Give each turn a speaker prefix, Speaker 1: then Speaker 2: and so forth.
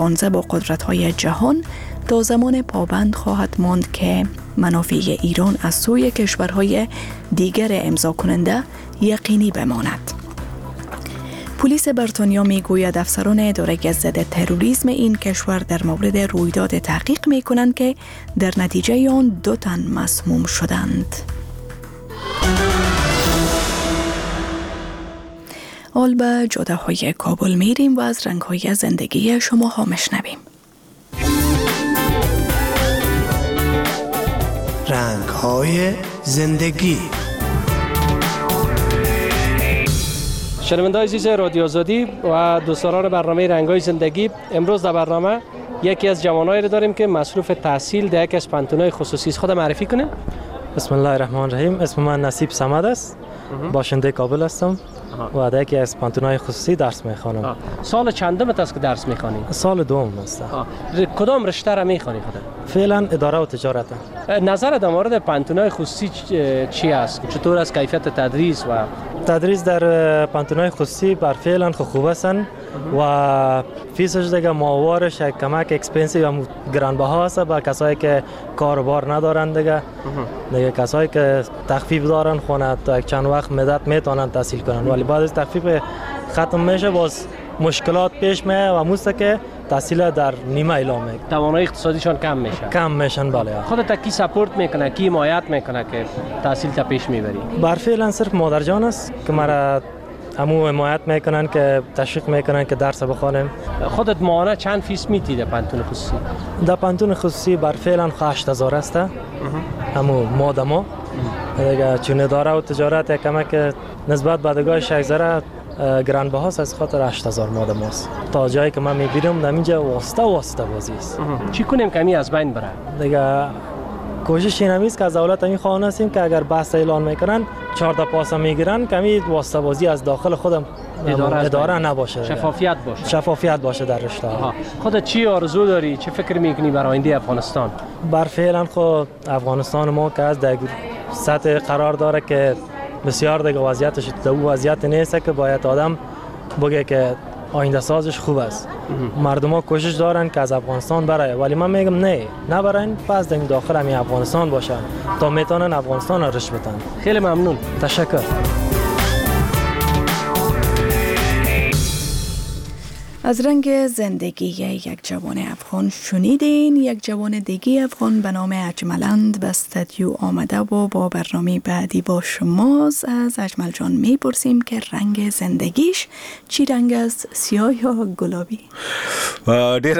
Speaker 1: مبارزه با قدرت‌های جهان تا زمان پابند خواهد ماند که منافع ایران از سوی کشورهای دیگر امضا کننده یقینی بماند. پلیس بریتانیا میگوید افسران اداره ضد تروریسم این کشور در مورد رویداد تحقیق میکنند که در نتیجه آن 2 تن مسموم شدند. حال به جاده‌های کابل میریم و از رنگ‌های زندگی شما ها میشنویم.
Speaker 2: رنگ‌های زندگی.
Speaker 3: شنونده‌های عزیز رادیو آزادی و دوستداران برنامه رنگ‌های زندگی، امروز در برنامه یکی از جوانایی رو داریم که مصروف تحصیل در یکی از پانتون‌های خصوصی است. خود معرفی کنه.
Speaker 4: بسم الله الرحمن الرحیم. اسم من نصیب صمد است. باشنده کابل هستم و در یکی از پانتون‌های خصوصی درس می‌خوانم.
Speaker 3: سال چندمت است که درس می‌خوانی؟
Speaker 4: سال دوم است.
Speaker 3: کدام رشته را می‌خوانی خودت؟
Speaker 4: فعلا اداره و تجارت.
Speaker 3: نظر در مورد پانتون‌های خصوصی چی است؟ چطور است کیفیت تدریس و
Speaker 4: تدریس در پانتون‌های خصوصی بر فعلا خوب هستند و فیسش دیگه ماهوارش کمک اکسپنسیو و گرانبها است با کسایی که کاروبار ندارند دیگه کسایی که تخفیف دارن خونه تا یک چند وقت مدت میتونن تحصیل کنن، ولی بعد از تخفیف ختم میشه باز مشکلات پیش میاد و موست که تحصیل در نیمه اعلام میکنه،
Speaker 3: توانایی اقتصادیشان کم میشن.
Speaker 4: بله.
Speaker 3: خودت کی سپورت میکنه، کی حمایت میکنه که تحصیل تا پیش میبری؟
Speaker 4: بر فعلا صرف مادر جان است که مرا همو حمایت میکنن که تشویق میکنن که درس بخوانم.
Speaker 3: خودت ماهانه چند فیس میتی در پانتون خصوصی؟
Speaker 4: در پانتون خصوصی بر فعلا 8000 است. همو مادما دیگه چون اداره و تجارت کمک نسبت به دگاه شایزره گرانبهاست، از خاطر 8000 مادم است. تا جایی که من میبینم در اینجا واسطه بازی است.
Speaker 3: چی کنیم کمی از بین بره؟
Speaker 4: دیگه کوشش این است که از دولت همین خواهان هستیم که اگر بحث اعلان میکنن 4 تا پاس میگیرن کمی واسطه بازی از داخل خودم اداره نباشه، شفافیت باشه در رشته.
Speaker 3: خودت چی آرزو داری، چه فکر میکنی برای آینده افغانستان؟
Speaker 4: بر فعلا خود افغانستان ما که از در سطح قرار داره که بسیار دیگه وضعیتش در وضعیت نیست که باید آدم بگه که آینده سازش خوب است. مردم ها کوشش دارن که از افغانستان برای، ولی من میگم نه برن، پس در داخل همین افغانستان باشن تا میتونن افغانستان رشد بدن.
Speaker 3: خیلی ممنون.
Speaker 4: تشکر.
Speaker 1: از رنگ زندگی یک جوان افغان شنیدین. یک جوان دیگه افغان به نام اجملند به استودیو آمده و با برنامه بعدی با شماست. از اجمل جان میپرسیم که رنگ زندگیش چی رنگ است، سیاه یا گلابی؟